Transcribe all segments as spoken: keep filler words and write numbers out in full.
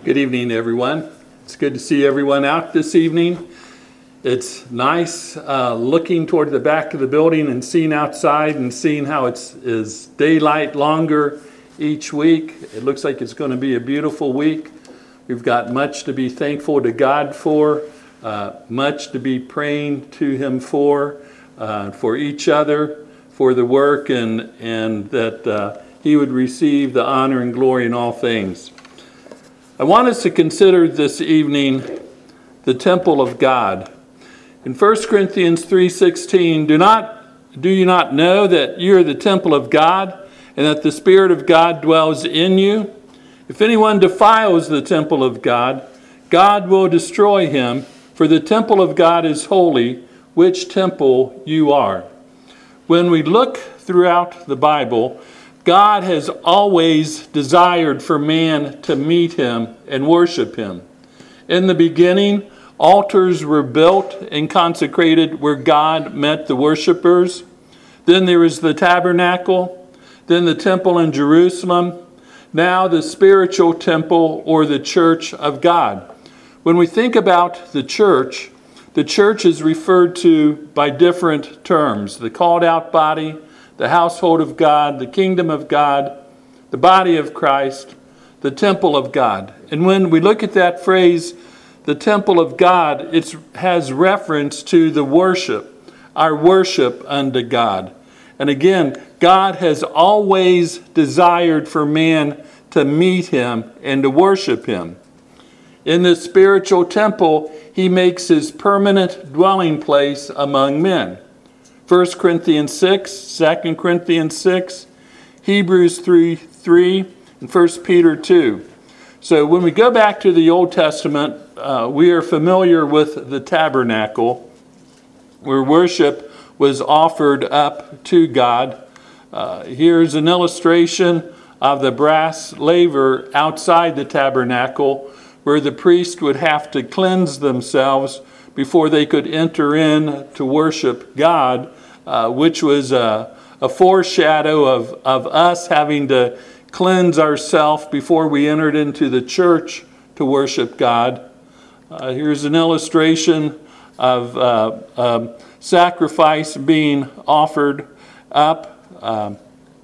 Good evening, everyone. It's good to see everyone out this evening. It's nice uh, looking toward the back of the building and seeing outside and seeing how it's is daylight longer each week. It looks like it's going to be a beautiful week. We've got much to be thankful to God for, uh, much to be praying to Him for, uh, for each other, for the work, and, and that uh, He would receive the honor and glory in all things. I want us to consider this evening the temple of God. In First Corinthians three sixteen, do not do you not know that you are the temple of God, and that the Spirit of God dwells in you? If anyone defiles the temple of God, God will destroy him, for the temple of God is holy, which temple you are. When we look throughout the Bible, God has always desired for man to meet Him and worship Him. In the beginning, altars were built and consecrated where God met the worshipers. Then there was the tabernacle, then the temple in Jerusalem, now the spiritual temple or the church of God. When we think about the church, the church is referred to by different terms: the called out body, the household of God, the kingdom of God, the body of Christ, the temple of God. And when we look at that phrase, the temple of God, it has reference to the worship, our worship unto God. And again, God has always desired for man to meet Him and to worship Him. In the spiritual temple, He makes His permanent dwelling place among men. First Corinthians six, Second Corinthians six, Hebrews three three, and First Peter two. So when we go back to the Old Testament, uh, we are familiar with the tabernacle, where worship was offered up to God. Uh, here's an illustration of the brass laver outside the tabernacle, where the priest would have to cleanse themselves before they could enter in to worship God, uh, which was a, a foreshadow of, of us having to cleanse ourselves before we entered into the church to worship God. Uh, here's an illustration of uh, um, sacrifice being offered up, um,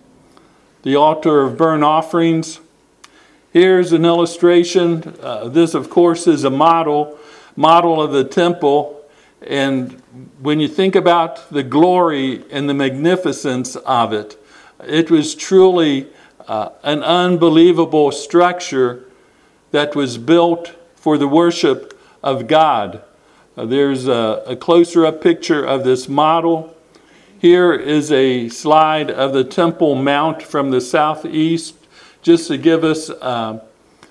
the altar of burnt offerings. Here's an illustration. Uh, this, of course, is a model, model of the temple. And when you think about the glory and the magnificence of it, it was truly uh, an unbelievable structure that was built for the worship of God. Uh, there's a, a closer-up picture of this model. Here is a slide of the Temple Mount from the southeast, just to give us uh,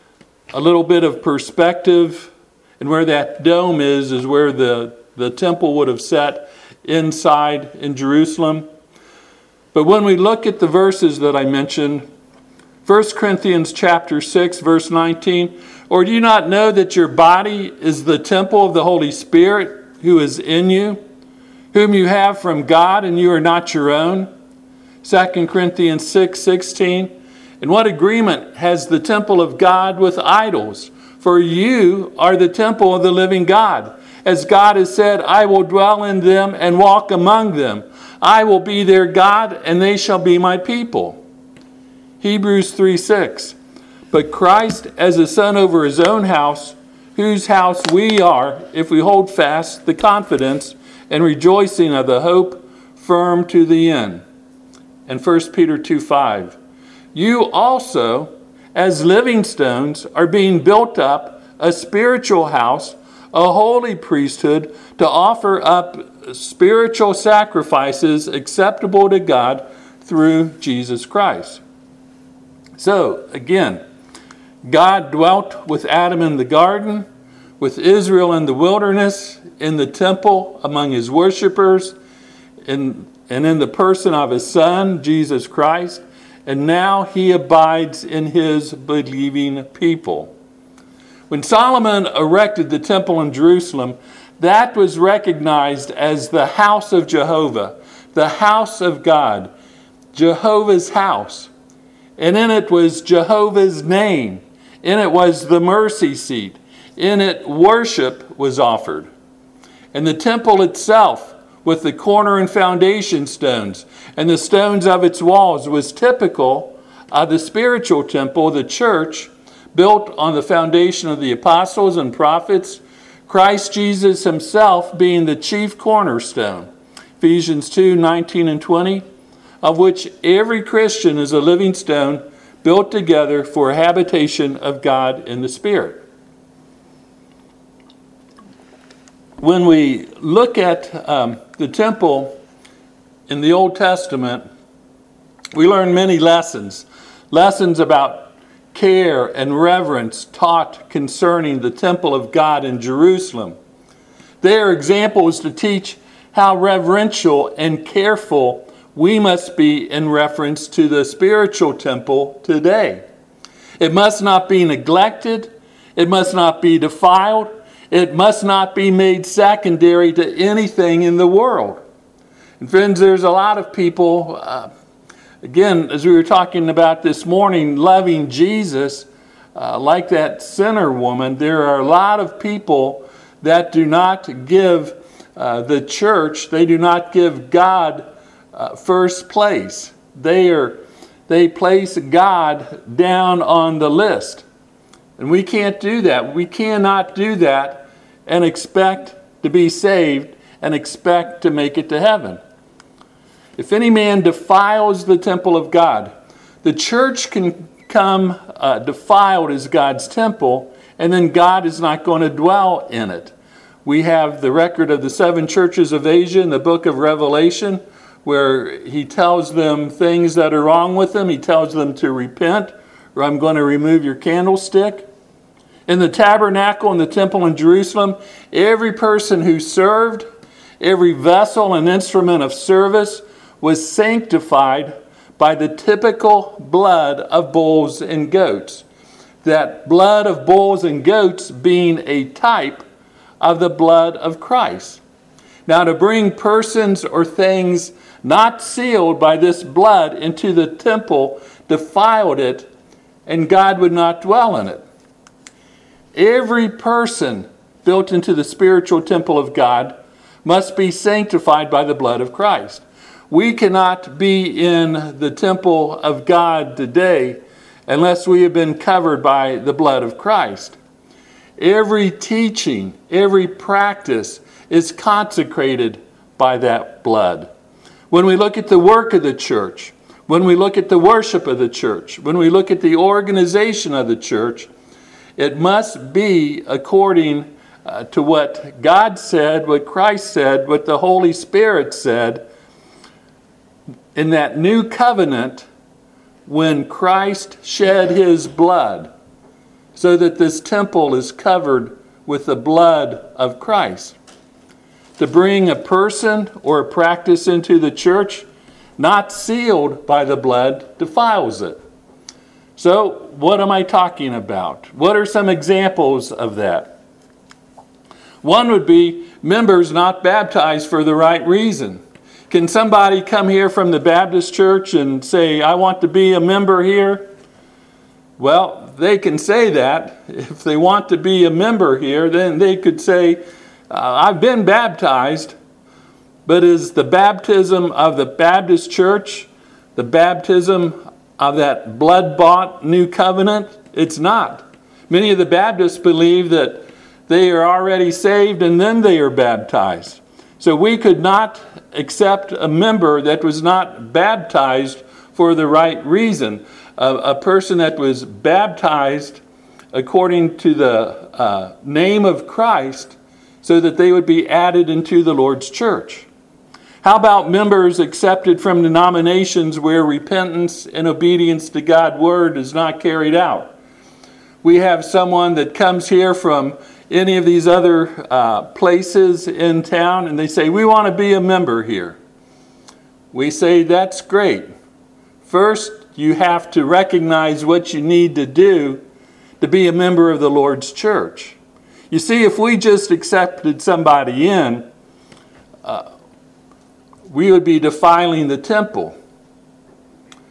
a little bit of perspective. And where that dome is, is where the, the temple would have sat inside in Jerusalem. But when we look at the verses that I mentioned, First Corinthians chapter six, verse nineteen, or do you not know that your body is the temple of the Holy Spirit who is in you, whom you have from God, and you are not your own? Second Corinthians six sixteen, and what agreement has the temple of God with idols? For you are the temple of the living God. As God has said, I will dwell in them and walk among them. I will be their God, and they shall be my people. Hebrews three six, but Christ as a son over His own house, whose house we are, if we hold fast the confidence and rejoicing of the hope firm to the end. And First Peter two five, you also, as living stones, are being built up a spiritual house, a holy priesthood, to offer up spiritual sacrifices acceptable to God through Jesus Christ. So, again, God dwelt with Adam in the garden, with Israel in the wilderness, in the temple among His worshipers, in, and in the person of His Son, Jesus Christ. And now He abides in His believing people. When Solomon erected the temple in Jerusalem, that was recognized as the house of Jehovah, the house of God, Jehovah's house. And in it was Jehovah's name. In it was the mercy seat. In it worship was offered. And the temple itself, with the corner and foundation stones and the stones of its walls, was typical of the spiritual temple, the church, built on the foundation of the apostles and prophets, Christ Jesus himself being the chief cornerstone. Ephesians two, nineteen and twenty, of which every Christian is a living stone built together for a habitation of God in the Spirit. When we look at um, the temple in the Old Testament, we learn many lessons. Lessons about care and reverence taught concerning the temple of God in Jerusalem. They are examples to teach how reverential and careful we must be in reference to the spiritual temple today. It must not be neglected. It must not be defiled. It must not be made secondary to anything in the world. And friends, there's a lot of people, uh, again, as we were talking about this morning, loving Jesus, uh, like that sinner woman, there are a lot of people that do not give uh, the church, they do not give God uh, first place. They are, they place God down on the list. And we can't do that. We cannot do that and expect to be saved and expect to make it to heaven. If any man defiles the temple of God, the church can come uh, defiled as God's temple, and then God is not going to dwell in it. We have the record of the seven churches of Asia in the book of Revelation, where he tells them things that are wrong with them. He tells them to repent, or I'm going to remove your candlestick. In the tabernacle in the temple in Jerusalem, every person who served, every vessel and instrument of service was sanctified by the typical blood of bulls and goats. That blood of bulls and goats being a type of the blood of Christ. Now, to bring persons or things not sealed by this blood into the temple defiled it, and God would not dwell in it. Every person built into the spiritual temple of God must be sanctified by the blood of Christ. We cannot be in the temple of God today unless we have been covered by the blood of Christ. Every teaching, every practice is consecrated by that blood. When we look at the work of the church, when we look at the worship of the church, when we look at the organization of the church, it must be according uh, to what God said, what Christ said, what the Holy Spirit said in that new covenant when Christ shed his blood, so that this temple is covered with the blood of Christ. To bring a person or a practice into the church not sealed by the blood defiles it. So, what am I talking about? What are some examples of that? One would be members not baptized for the right reason. Can somebody come here from the Baptist church and say, I want to be a member here? Well, they can say that. If they want to be a member here, then they could say, uh, I've been baptized, but is the baptism of the Baptist church the baptism of that blood-bought new covenant? It's not. Many of the Baptists believe that they are already saved and then they are baptized. So we could not accept a member that was not baptized for the right reason. A, a person that was baptized according to the uh, name of Christ so that they would be added into the Lord's church. How about members accepted from denominations where repentance and obedience to God's word is not carried out? We have someone that comes here from any of these other uh, places in town and they say, we want to be a member here. We say, that's great. First, you have to recognize what you need to do to be a member of the Lord's church. You see, if we just accepted somebody in, uh, we would be defiling the temple.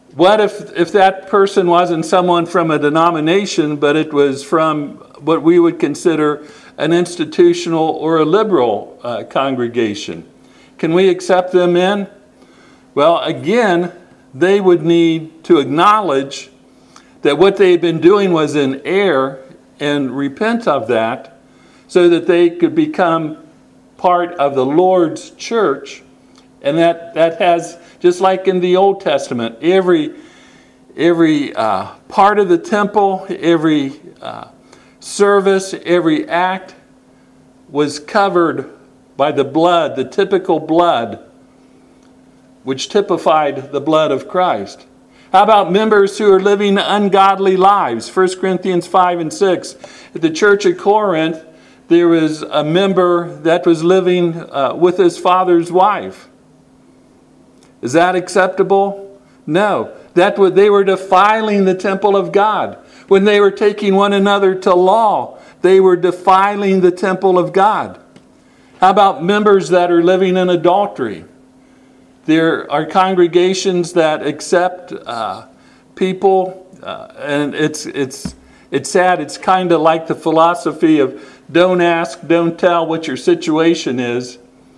What if, if that person wasn't someone from a denomination, but it was from what we would consider an institutional or a liberal uh, congregation? Can we accept them in? Well, again, they would need to acknowledge that what they had been doing was in error and repent of that so that they could become part of the Lord's church. And that, that has, just like in the Old Testament, every, every uh, part of the temple, every uh, service, every act was covered by the blood, the typical blood, which typified the blood of Christ. How about members who are living ungodly lives? First Corinthians five and six. At the church at Corinth, there was a member that was living uh, with his father's wife. Is that acceptable? No. That would, they were defiling the temple of God. When they were taking one another to law, they were defiling the temple of God. How about members that are living in adultery? There are congregations that accept uh, people, uh, and it's it's it's sad. It's kind of like the philosophy of don't ask, don't tell what your situation is.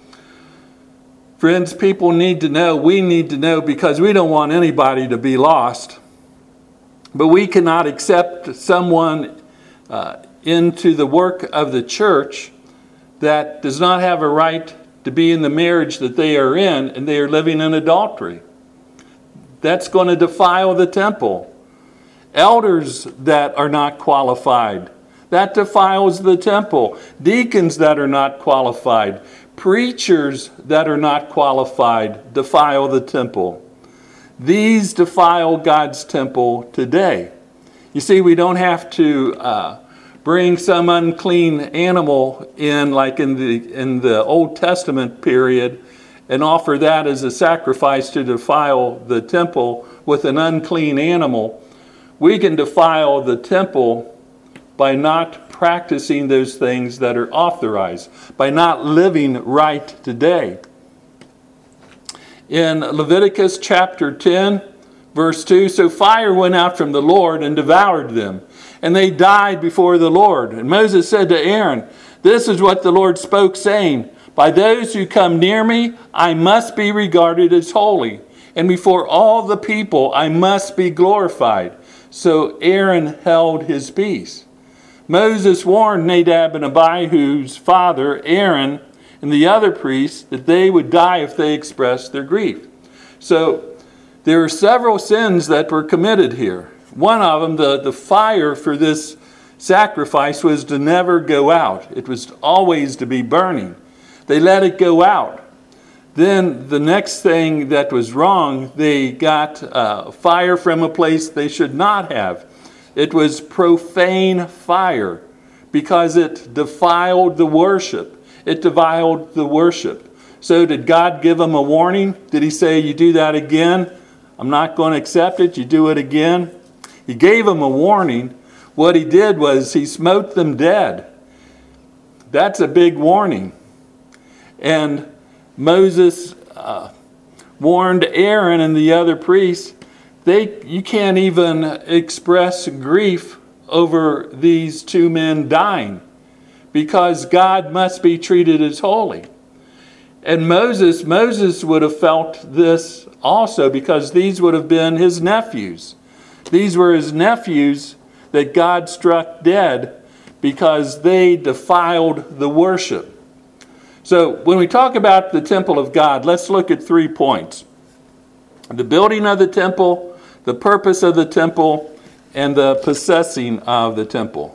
Friends, people need to know, we need to know, because we don't want anybody to be lost. But we cannot accept someone uh, into the work of the church that does not have a right to be in the marriage that they are in, and they are living in adultery. That's going to defile the temple. Elders that are not qualified, that defiles the temple. Deacons that are not qualified, preachers that are not qualified, defile the temple. These defile God's temple today. You see, we don't have to uh, bring some unclean animal in, like in the in the Old Testament period, and offer that as a sacrifice to defile the temple with an unclean animal. We can defile the temple by not practicing those things that are authorized, by not living right today. In Leviticus chapter ten, verse two, so fire went out from the Lord and devoured them, and they died before the Lord. And Moses said to Aaron, this is what the Lord spoke, saying, by those who come near me, I must be regarded as holy, and before all the people I must be glorified. So Aaron held his peace. Moses warned Nadab and Abihu's father, Aaron, and the other priests that they would die if they expressed their grief. So there are several sins that were committed here. One of them, the, the fire for this sacrifice was to never go out. It was always to be burning. They let it go out. Then the next thing that was wrong, they got uh, fire from a place they should not have. It was profane fire because it defiled the worship. It defiled the worship. So did God give them a warning? Did he say, you do that again, I'm not going to accept it, you do it again? He gave them a warning. What he did was he smote them dead. That's a big warning. And Moses uh, warned Aaron and the other priests, They, you can't even express grief over these two men dying because God must be treated as holy. And Moses, Moses would have felt this also because these would have been his nephews. These were his nephews that God struck dead because they defiled the worship. So when we talk about the temple of God, let's look at three points. The building of the temple, the purpose of the temple, and the possessing of the temple.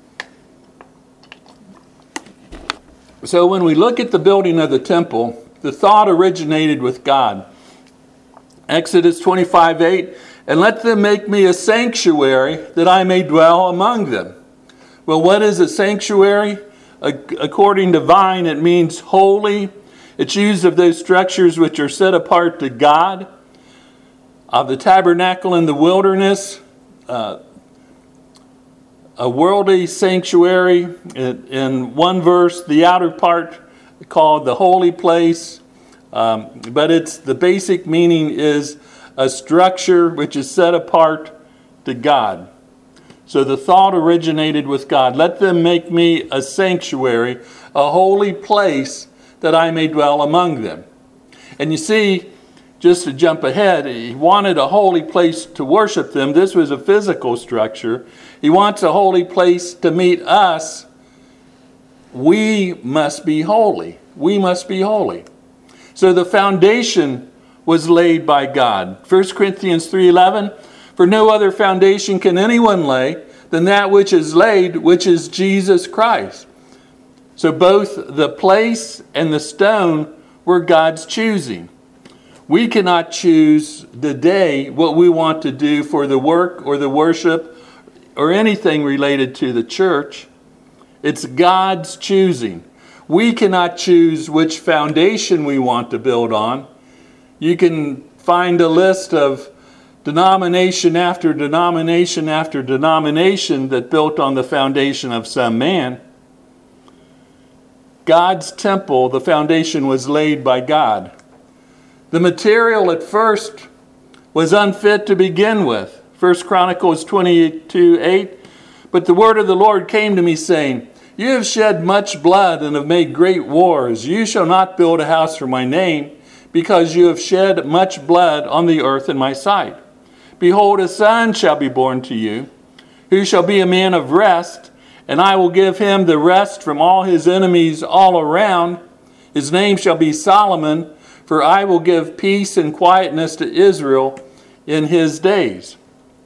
So when we look at the building of the temple, the thought originated with God. Exodus twenty-five eight, and let them make me a sanctuary that I may dwell among them. Well, what is a sanctuary? According to Vine, it means holy. It's used of those structures which are set apart to God. Of the tabernacle in the wilderness, uh, a worldly sanctuary. In, in one verse, the outer part called the holy place. Um, but it's the basic meaning is a structure which is set apart to God. So the thought originated with God. Let them make me a sanctuary, a holy place, that I may dwell among them. And you see, just to jump ahead, he wanted a holy place to worship them. This was a physical structure. He wants a holy place to meet us. We must be holy. We must be holy. So the foundation was laid by God. First Corinthians three eleven, for no other foundation can anyone lay than that which is laid, which is Jesus Christ. So both the place and the stone were God's choosing. We cannot choose the day what we want to do for the work or the worship or anything related to the church. It's God's choosing. We cannot choose which foundation we want to build on. You can find a list of denomination after denomination after denomination that built on the foundation of some man. God's temple, the foundation was laid by God. The material at first was unfit to begin with. First Chronicles twenty-two eight. But the word of the Lord came to me, saying, you have shed much blood and have made great wars. You shall not build a house for my name, because you have shed much blood on the earth in my sight. Behold, a son shall be born to you, who shall be a man of rest, and I will give him the rest from all his enemies all around. His name shall be Solomon, for I will give peace and quietness to Israel in his days.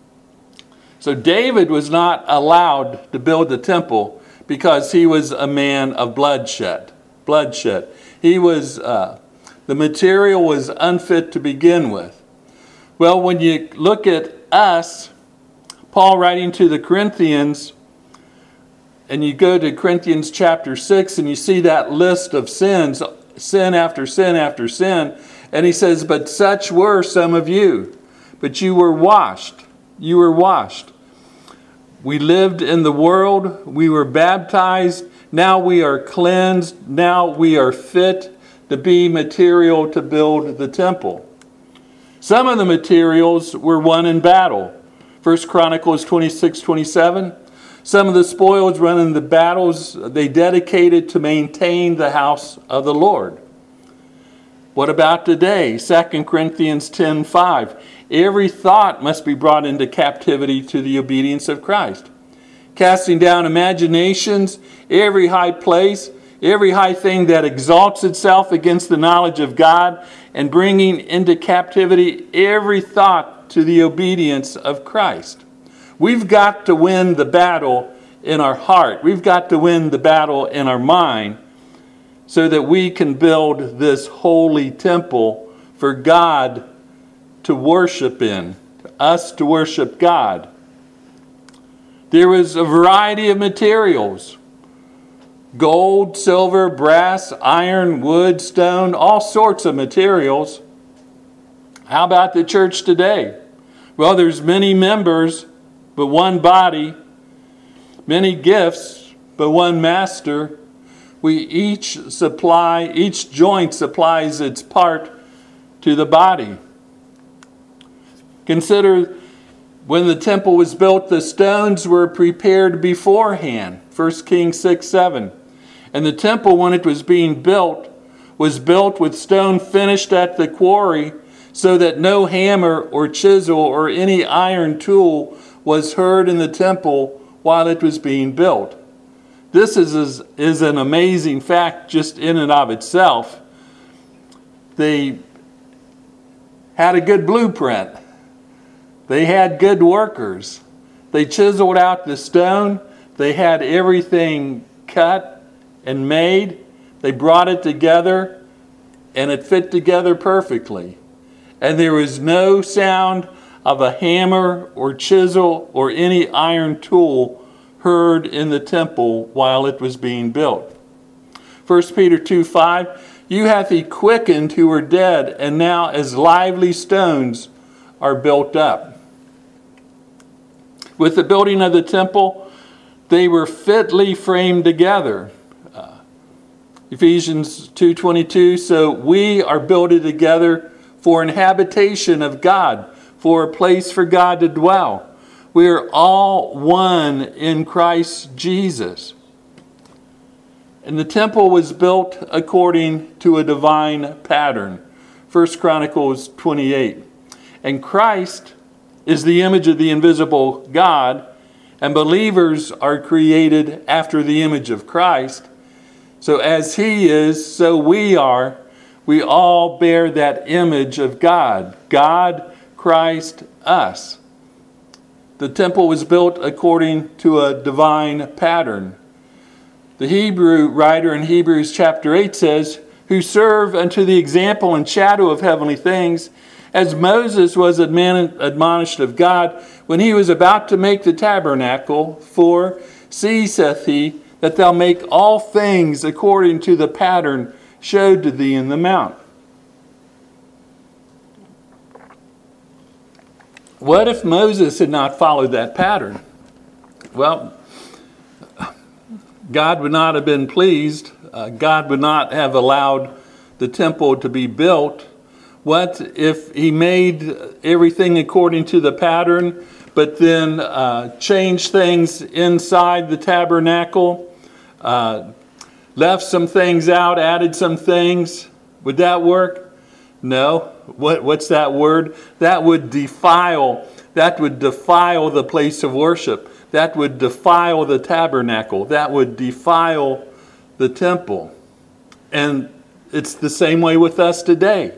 So David was not allowed to build the temple because he was a man of bloodshed. Bloodshed. He was, uh, the material was unfit to begin with. Well, when you look at us, Paul writing to the Corinthians, and you go to Corinthians chapter six and you see that list of sins, sin after sin after sin. And he says, but such were some of you. But you were washed. You were washed. We lived in the world. We were baptized. Now we are cleansed. Now we are fit to be material to build the temple. Some of the materials were won in battle. First Chronicles twenty-six twenty-seven. Some of the spoils run in the battles they dedicated to maintain the house of the Lord. What about today? Second Corinthians ten five. Every thought must be brought into captivity to the obedience of Christ. Casting down imaginations, every high place, every high thing that exalts itself against the knowledge of God, and bringing into captivity every thought to the obedience of Christ. We've got to win the battle in our heart. We've got to win the battle in our mind so that we can build this holy temple for God to worship in, us to worship God. There was a variety of materials. Gold, silver, brass, iron, wood, stone, all sorts of materials. How about the church today? Well, there's many members, but one body, many gifts, but one master. We each supply, each joint supplies its part to the body. Consider when the temple was built, the stones were prepared beforehand. First Kings six seven. And the temple, when it was being built, was built with stone finished at the quarry, so that no hammer or chisel or any iron tool was heard in the temple while it was being built. This is, is, is an amazing fact just in and of itself. They had a good blueprint. They had good workers. They chiseled out the stone. They had everything cut and made. They brought it together, and it fit together perfectly. And there was no sound of a hammer or chisel or any iron tool heard in the temple while it was being built. First Peter two five, you hath he quickened who were dead, and now as lively stones are built up. With the building of the temple, they were fitly framed together. Uh, Ephesians two twenty-two, so we are builded together for an habitation of God, for a place for God to dwell. We are all one in Christ Jesus. And the temple was built according to a divine pattern. First Chronicles twenty-eight. And Christ is the image of the invisible God, and believers are created after the image of Christ. So as He is, so we are. We all bear that image of God. God, Christ, us. The temple was built according to a divine pattern. The Hebrew writer in Hebrews chapter eight says, who serve unto the example and shadow of heavenly things, as Moses was admonished of God when he was about to make the tabernacle, for see, saith he, that thou make all things according to the pattern showed to thee in the mount. What if Moses had not followed that pattern? Well, God would not have been pleased. Uh, God would not have allowed the temple to be built. What if he made everything according to the pattern, but then uh, changed things inside the tabernacle, uh, left some things out, added some things? Would that work? No. What, what's that word? That would defile. That would defile the place of worship. That would defile the tabernacle. That would defile the temple. And it's the same way with us today.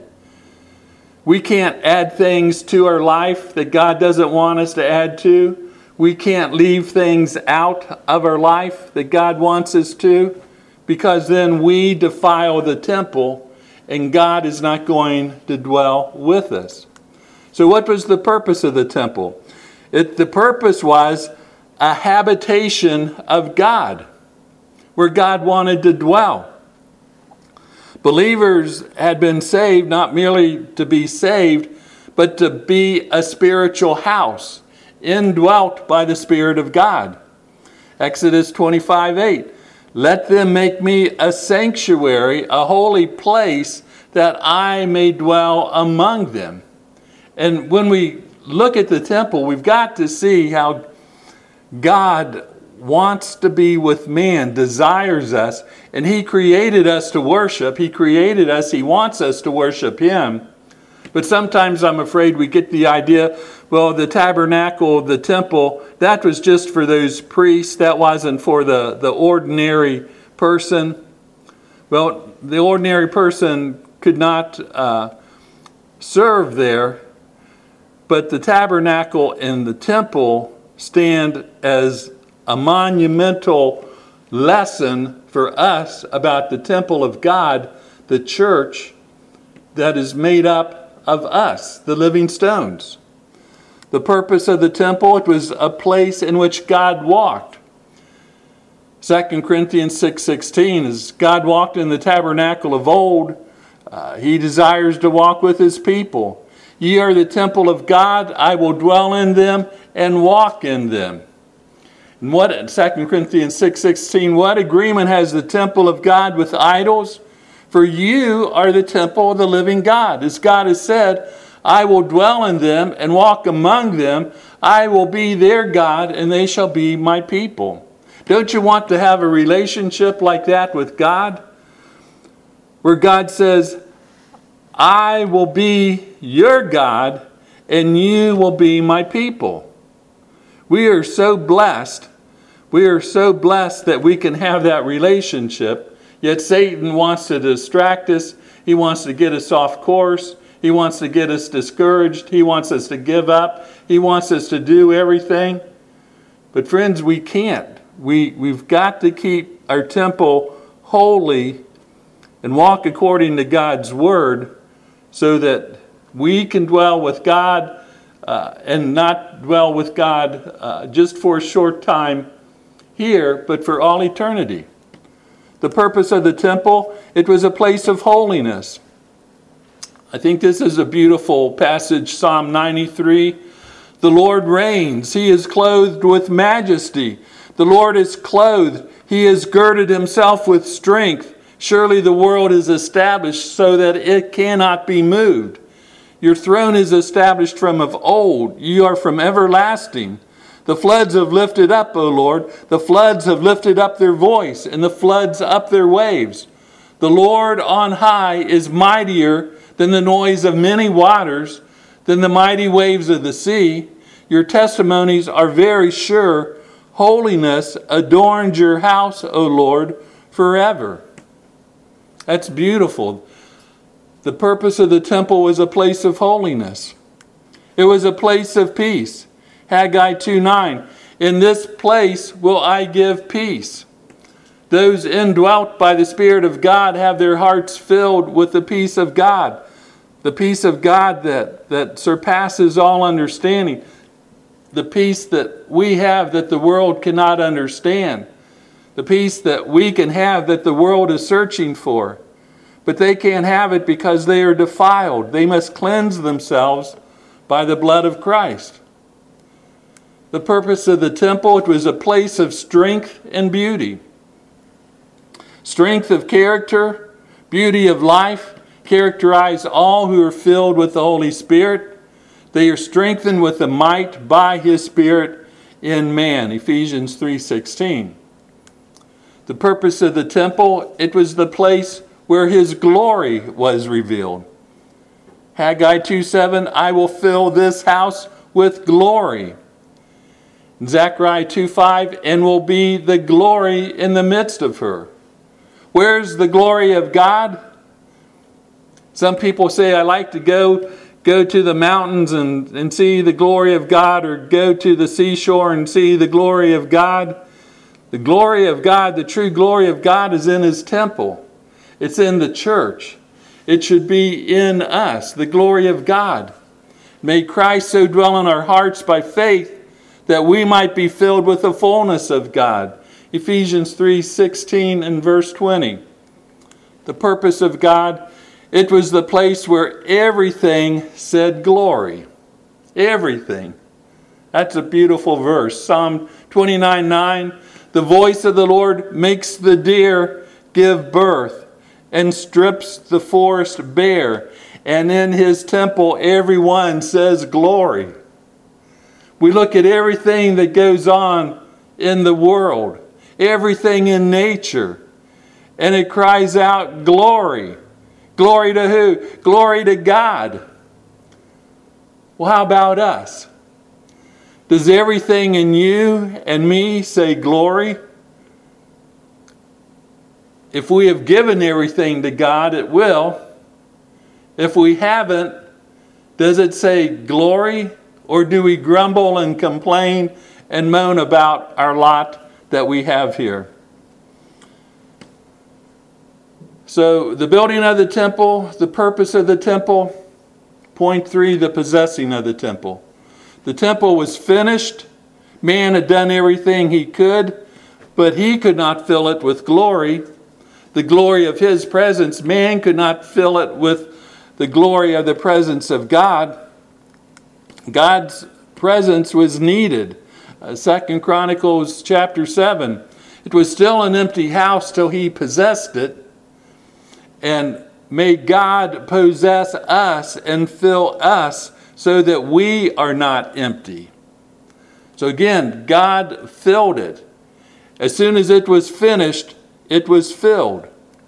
We can't add things to our life that God doesn't want us to add to. We can't leave things out of our life that God wants us to, because then we defile the temple and God is not going to dwell with us. So what was the purpose of the temple? It, the purpose was a habitation of God, where God wanted to dwell. Believers had been saved not merely to be saved, but to be a spiritual house, indwelt by the Spirit of God. Exodus twenty-five eight. Let them make me a sanctuary, a holy place, that I may dwell among them. And when we look at the temple, we've got to see how God wants to be with man, desires us, and He created us to worship. He created us. He wants us to worship Him. But sometimes I'm afraid we get the idea, well, the tabernacle, the temple, that was just for those priests. That wasn't for the, the ordinary person. Well, the ordinary person could not uh, serve there, but the tabernacle and the temple stand as a monumental lesson for us about the temple of God, the church that is made up of us, the living stones. The purpose of the temple, it was a place in which God walked. Second Corinthians six sixteen, as God walked in the tabernacle of old, uh, He desires to walk with His people. Ye are the temple of God, I will dwell in them and walk in them. And what, Second Corinthians six sixteen, what agreement has the temple of God with idols? For you are the temple of the living God. As God has said, I will dwell in them and walk among them. I will be their God, and they shall be my people. Don't you want to have a relationship like that with God? Where God says, I will be your God, and you will be my people. We are so blessed. We are so blessed that we can have that relationship. Yet Satan wants to distract us. He wants to get us off course. He wants to get us discouraged. He wants us to give up. He wants us to do everything. But friends, we can't. We, we've got to keep our temple holy and walk according to God's word so that we can dwell with God uh, and not dwell with God uh, just for a short time here, but for all eternity. The purpose of the temple, it was a place of holiness. I think this is a beautiful passage, Psalm ninety-three. The Lord reigns. He is clothed with majesty. The Lord is clothed. He has girded Himself with strength. Surely the world is established so that it cannot be moved. Your throne is established from of old. You are from everlasting. The floods have lifted up, O Lord. The floods have lifted up their voice, and the floods up their waves. The Lord on high is mightier than the noise of many waters, than the mighty waves of the sea. Your testimonies are very sure. Holiness adorns your house, O Lord, forever. That's beautiful. The purpose of the temple was a place of holiness. It was a place of peace. Haggai two nine, in this place will I give peace. Those indwelt by the Spirit of God have their hearts filled with the peace of God. The peace of God that, that surpasses all understanding. The peace that we have that the world cannot understand. The peace that we can have that the world is searching for. But they can't have it because they are defiled. They must cleanse themselves by the blood of Christ. The purpose of the temple, it was a place of strength and beauty. Strength of character, beauty of life, characterize all who are filled with the Holy Spirit. They are strengthened with the might by His Spirit in man. Ephesians three sixteen. The purpose of the temple, it was the place where His glory was revealed. Haggai two seven, I will fill this house with glory. Zechariah two five, and will be the glory in the midst of her. Where's the glory of God? Some people say, I like to go, go to the mountains and, and see the glory of God, or go to the seashore and see the glory of God. The glory of God, the true glory of God, is in His temple. It's in the church. It should be in us, the glory of God. May Christ so dwell in our hearts by faith that we might be filled with the fullness of God. Ephesians three sixteen and verse twenty. The purpose of God, it was the place where everything said glory. Everything. That's a beautiful verse. Psalm twenty-nine nine. The voice of the Lord makes the deer give birth and strips the forest bare. And in His temple, everyone says glory. We look at everything that goes on in the world, everything in nature, and it cries out glory. Glory to who? Glory to God. Well, how about us? Does everything in you and me say glory? If we have given everything to God, it will. If we haven't, does it say glory? Or do we grumble and complain and moan about our lot that we have here? So the building of the temple, the purpose of the temple. Point three, the possessing of the temple. The temple was finished. Man had done everything he could, but he could not fill it with glory. The glory of His presence. Man could not fill it with the glory of the presence of God. God's presence was needed. Uh, Second Chronicles chapter seven. It was still an empty house till He possessed it. And may God possess us and fill us so that we are not empty. So again, God filled it. As soon as it was finished, it was filled.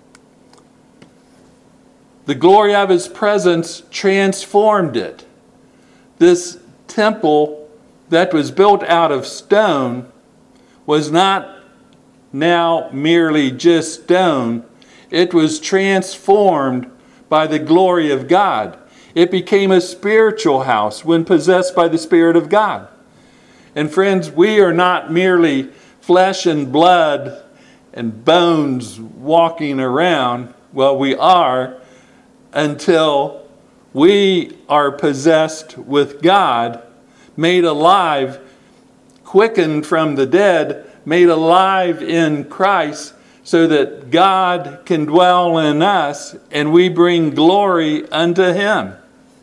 The glory of His presence transformed it. This temple that was built out of stone was not now merely just stone. It was transformed by the glory of God. It became a spiritual house when possessed by the Spirit of God. And friends, we are not merely flesh and blood and bones walking around. Well, we are until we are possessed with God, made alive, quickened from the dead, made alive in Christ, so that God can dwell in us and we bring glory unto Him.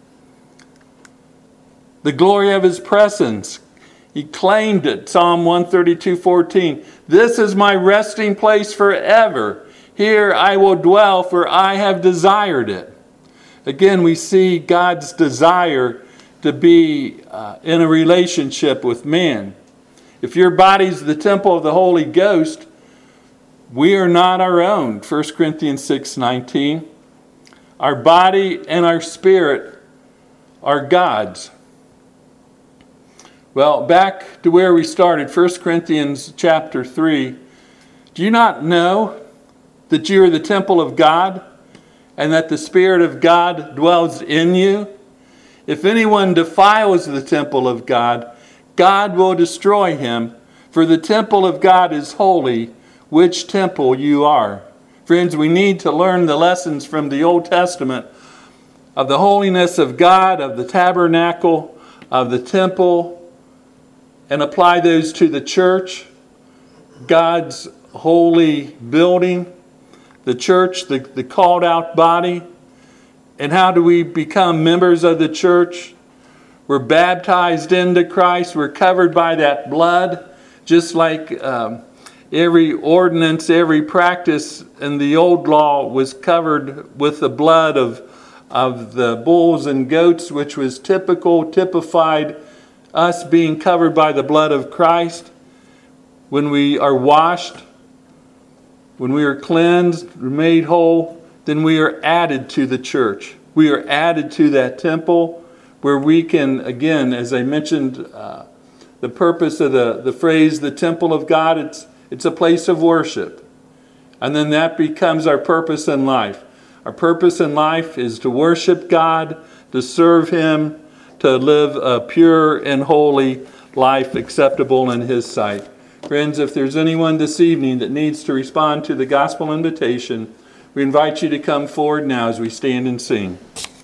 The glory of His presence. He claimed it. Psalm one thirty-two fourteen. This is my resting place forever. Here I will dwell, for I have desired it. Again, we see God's desire to be uh, in a relationship with man. If your body's the temple of the Holy Ghost, we are not our own. First Corinthians six nineteen. Our body and our spirit are God's. Well, back to where we started, First Corinthians chapter three. Do you not know that you are the temple of God and that the Spirit of God dwells in you? If anyone defiles the temple of God, God will destroy him, for the temple of God is holy, which temple you are. Friends, we need to learn the lessons from the Old Testament of the holiness of God, of the tabernacle, of the temple, and apply those to the church, God's holy building, the church, the, the called out body. And how do we become members of the church? We're baptized into Christ. We're covered by that blood, just like um, every ordinance, every practice in the old law was covered with the blood of, of the bulls and goats, which was typical, typified us being covered by the blood of Christ. When we are washed, when we are cleansed, made whole, then we are added to the church. We are added to that temple where we can, again, as I mentioned, uh, the purpose of the, the phrase, the temple of God, it's, it's a place of worship. And then that becomes our purpose in life. Our purpose in life is to worship God, to serve Him, to live a pure and holy life acceptable in His sight. Friends, if there's anyone this evening that needs to respond to the gospel invitation, we invite you to come forward now as we stand and sing.